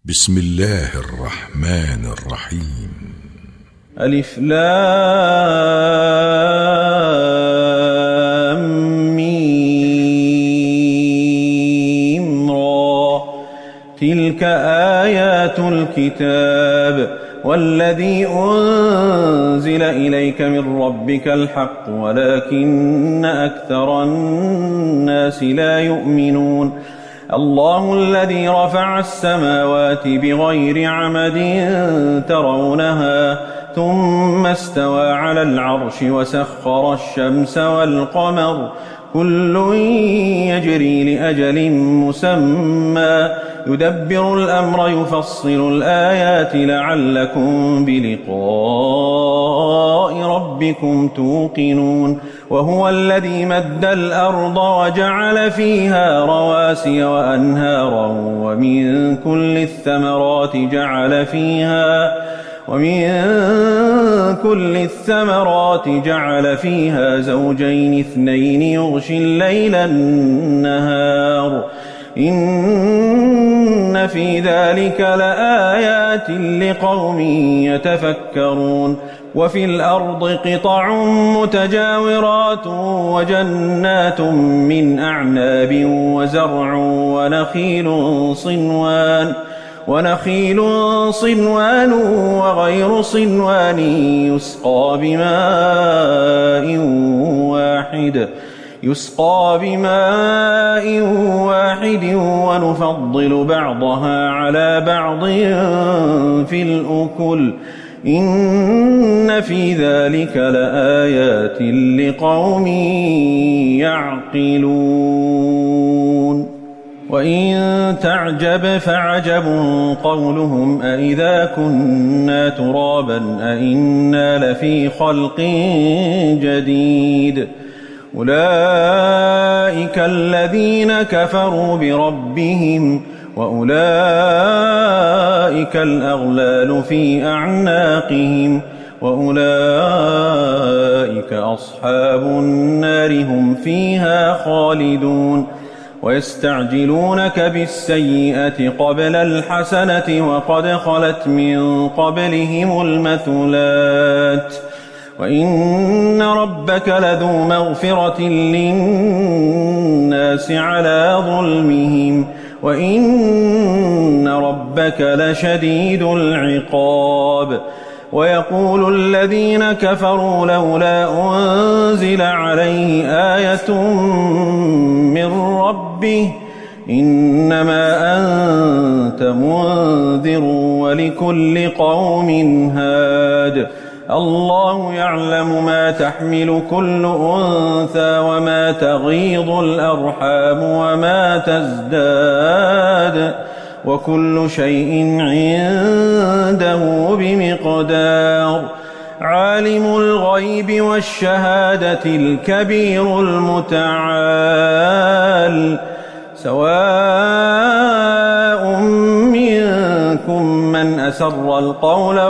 بسم الله الرحمن الرحيم. ألف لام ميم را، تلك آيات الكتاب والذي أنزل إليك من ربك الحق ولكن أكثر الناس لا يؤمنون. الله الذي رفع السماوات بغير عمد ترونها ثم استوى على العرش وسخر الشمس والقمر كل يجري لأجل مسمى يدبر الأمر يفصل الآيات لعلكم بلقاء ربكم توقنون. وهو الذي مد الأرض وجعل فيها رواسي وأنهارا ومن كل الثمرات جعل فيها زوجين اثنين يغشي الليل النهار إن في ذلك لآيات لقوم يتفكرون. وفي الأرض قطع متجاورات وجنات من أعناب وزرع ونخيل صنوان وغير صنوان يسقى بماء واحد ونفضل بعضها على بعض في الأكل إن في ذلك لآيات لقوم يعقلون. وإن تعجب فعجب قولهم أإذا كنا ترابا أإنا لفي خلق جديد أولئك الذين كفروا بربهم وأولئك الأغلال في أعناقهم وأولئك أصحاب النار هم فيها خالدون. ويستعجلونك بالسيئة قبل الحسنة وقد خلت من قبلهم المثلات وإن ربك لذو مغفرة للناس على ظلمهم وإن ربك لشديد العقاب. ويقول الذين كفروا لولا أنزل عليه آية من ربه إنما أنت منذر ولكل قوم هاد. الله يعلم ما تحمل كل أنثى وما تغيض الأرحام وما تزداد وكل شيء عنده بمقدار. عالم الغيب والشهادة الكبير المتعال سواء منكم من أسر القول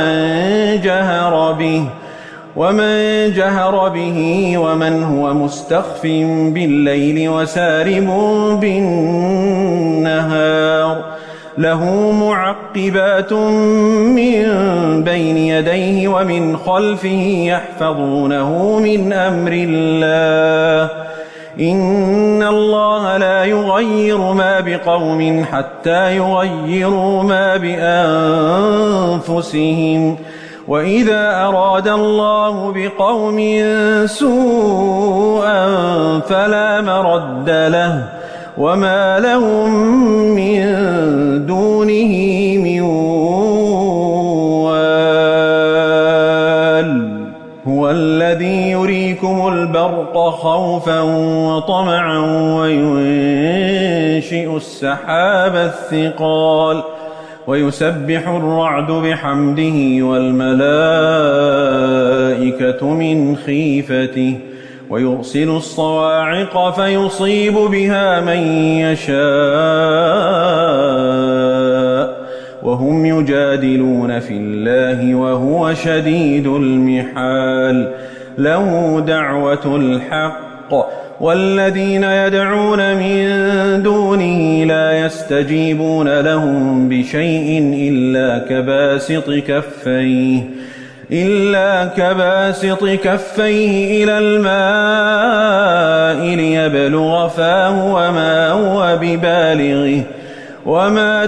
ومن جهر به ومن هو مستخف بالليل وسارب بالنهار له معقبات من بين يديه ومن خلفه يحفظونه من أمر الله إن الله لا يغير ما بقوم حتى يغيروا ما بأنفسهم وإذا أراد الله بقوم سوءا فلا مرد له وما لهم من دونه من وال. هو الذي يريكم البرق خوفا وطمعا وينشئ السحاب الثقال ويسبح الرعد بحمده والملائكة من خيفته ويرسل الصواعق فيصيب بها من يشاء وهم يجادلون في الله وهو شديد المحال. له دعوة الحق والذين يدعون من دونه لا يستجيبون لهم بشيء إلا كباسط كفيه إلى الماء ليبلغ فاه وما هو ببالغه وما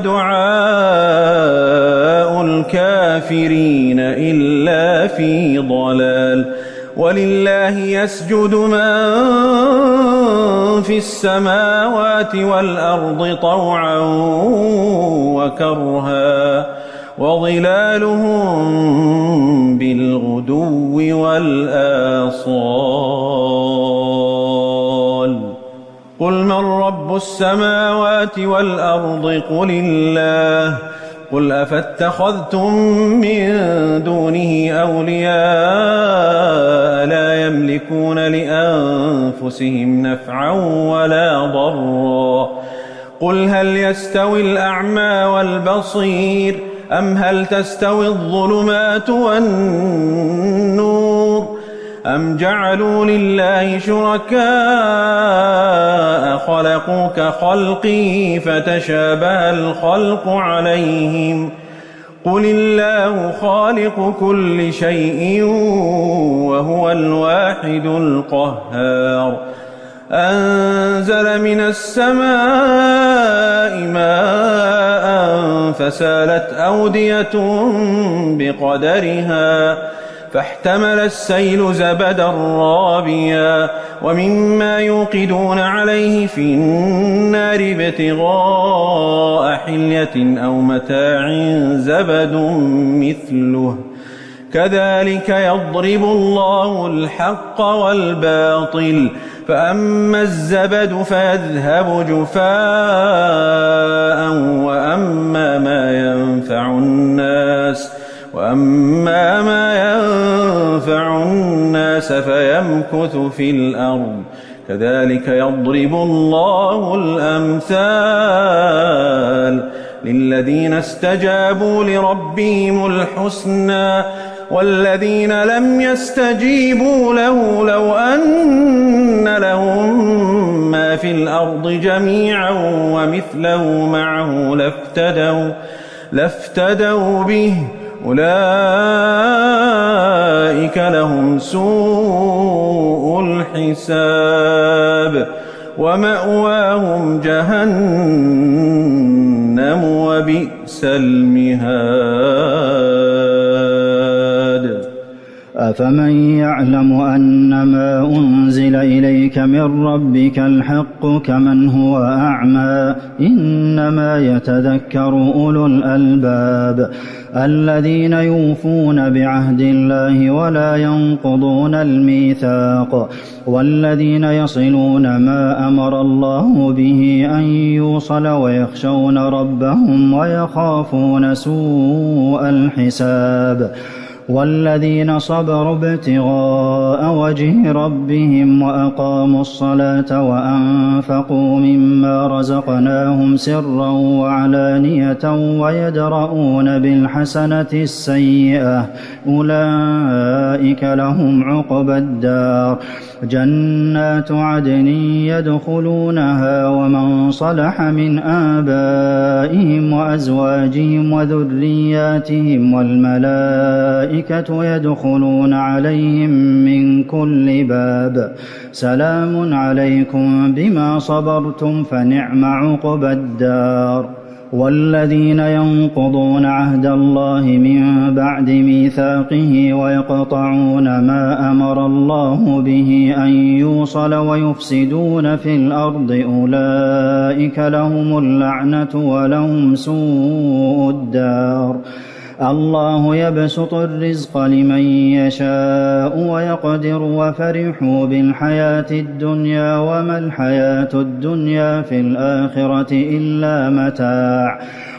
دعاء الكافرين إلا في ضلال. ولله يسجد من في السماوات والأرض طوعا وكرها وظلالهم بالغدو والآصال. قل من رب السماوات والأرض قل الله. قل أفاتخذتم من دونه أولياء لا يملكون لأنفسهم نفعا ولا ضرا. قل هل يستوي الأعمى والبصير أم هل تستوي الظلمات والنور أم جعلوا لله شركاء خلقوا كخلقه فتشابه الخلق عليهم. قل الله خالق كل شيء وهو الواحد القهار. أنزل من السماء ماء فسالت أودية بقدرها فاحتمل السيل زبدا رابيا ومما يوقدون عليه في النار ابتغاء حلية أو متاع زبد مثله كذلك يضرب الله الحق والباطل فأما الزبد فيذهب جفاء وأما ما ينفع الناس فيمكث في الأرض كذلك يضرب الله الأمثال للذين استجابوا لربهم الحسنى والذين لم يستجيبوا له لو أن لهم ما في الأرض جميعا ومثله معه لافتدوا به أولئك لهم سوء الحساب ومأواهم جهنم وبئس المهاد. أفمن يعلم أنما أنزل إليك من ربك الحق كمن هو أعمى إنما يتذكر أولو الألباب الذين يوفون بعهد الله ولا ينقضون الميثاق والذين يصلون ما أمر الله به أن يوصل ويخشون ربهم ويخافون سوء الحساب والذين صبروا ابتغاء وجه ربهم وأقاموا الصلاة وأنفقوا مما رزقناهم سرا وعلانية ويدرؤون بالحسنة السيئة أولئك لهم عقبى الدار جنات عدن يدخلونها ومن صلح من آبائهم وأزواجهم وذرياتهم والملائكة يدخلون عليهم من كل باب سلام عليكم بما صبرتم فنعم عقبى الدار. والذين ينقضون عهد الله من بعد ميثاقه ويقطعون ما أمر الله به أن يوصل ويفسدون في الأرض أولئك لهم اللعنة ولهم سوء الدار. الله يبسط الرزق لمن يشاء ويقدر وفرحوا بالحياة الدنيا وما الحياة الدنيا في الآخرة إلا متاع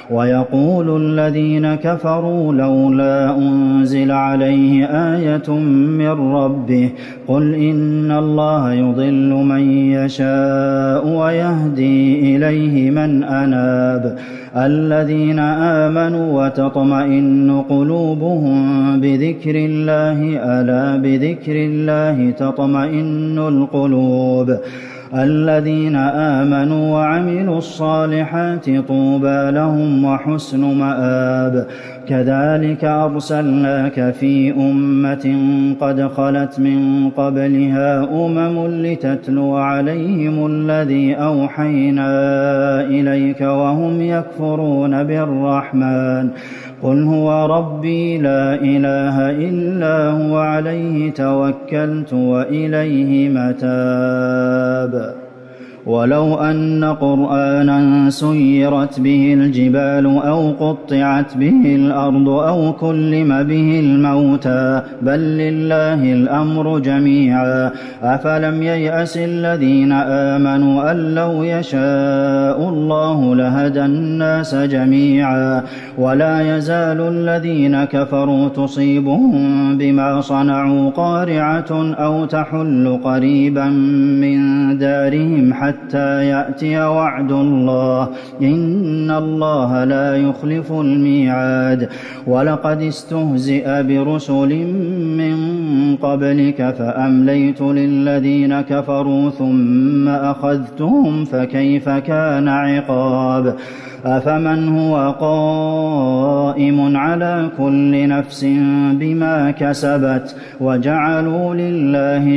ويقول الذين كفروا لولا أنزل عليه آية من ربه قل إن الله يضل من يشاء ويهدي إليه من أناب الذين آمنوا وتطمئن قلوبهم بذكر الله ألا بذكر الله تطمئن القلوب الذين آمنوا وعملوا الصالحات طوبى لهم وحسن مآب كذلك أرسلناك في أمة قد خلت من قبلها لتتلو عليهم الذي أوحينا إليك وهم يكفرون بالرحمن قل هو ربي لا إله إلا هو عليه توكلت وإليه متاب ولو أن قرآنا سيرت به الجبال أو قطعت به الأرض أو كلم به الموتى بل لله الأمر جميعا أفلم ييأس الذين آمنوا أن لو يشاء الله لهدى الناس جميعا ولا يزال الذين كفروا تصيبهم بما صنعوا قارعة أو تحل قريبا من دارهم حتى يأتي وعد الله إن الله لا يخلف الميعاد ولقد استهزئ برسل من قبلك فأمليت للذين كفروا ثم أخذتهم فكيف كان عقاب أفمن هو قائم على كل نفس بما كسبت وجعلوا لله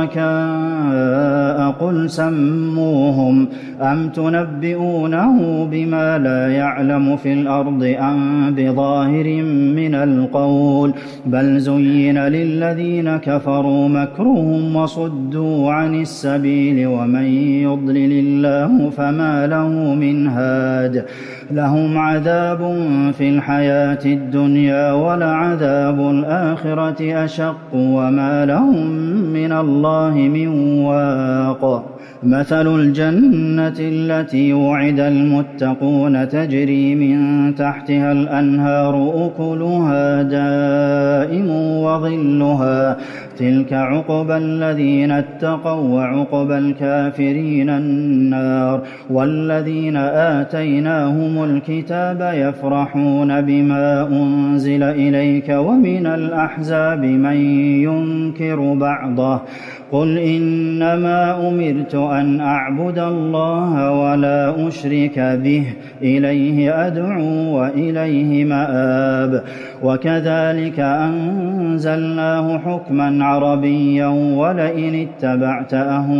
شركاء قل سموهم أم تنبئونه بما لا يعلم في الأرض أم بظاهر من القول بل زين للذين كفروا مكرهم وصدوا عن السبيل ومن يضلل الله فما له من هاد لهم عذاب في الحياة الدنيا ولعذاب الآخرة أشق وما لهم من الله من واق مثل الجنة التي وعد المتقون تجري من تحتها الأنهار أكلها دائم وظلها تلك عقبى الذين اتقوا وعقبى الكافرين النار والذين آتيناهم الكتاب يفرحون بما أنزل إليك ومن الأحزاب من ينكر بعضه قل إنما أمرت أن أعبد الله ولا أشرك به إليه أدعو وإليه مآب وكذلك أنزلناه حكما عربيا ولئن اتبعت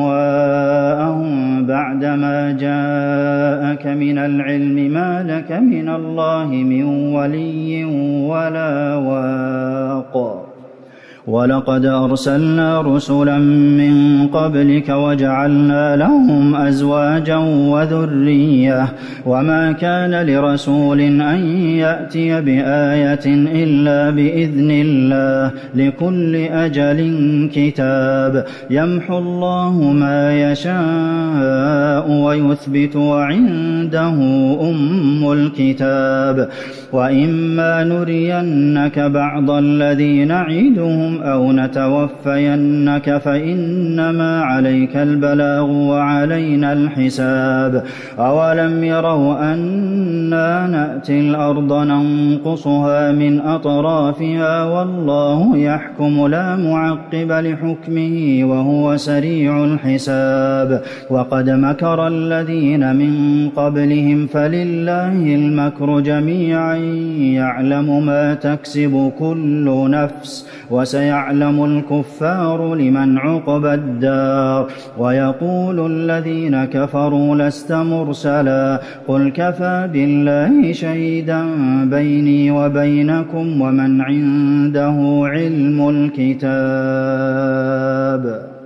أهواءهم بعدما جاءك من العلم ما لك من الله من ولي ولا واق ولقد أرسلنا رسلا من قبلك وجعلنا لهم أزواجا وذرية وما كان لرسول أن يأتي بآية إلا بإذن الله لكل أجل كتاب يمحو الله ما يشاء ويثبت وعنده أم الكتاب وإما نرينك بعض الذي نعدهم أو نتوفينك فإنما عليك البلاغ وعلينا الحساب أولم يروا أنا نأتي الأرض ننقصها من أطرافها والله يحكم لا معقب لحكمه وهو سريع الحساب وقد مكر الذين من قبلهم فلله المكر جميعا يعلم ما تكسب كل نفس وسيعلم الكفار لمن عقبى الدار ويقول الذين كفروا لست مرسلا قل كفى بالله شهيدا بيني وبينكم ومن عنده علم الكتاب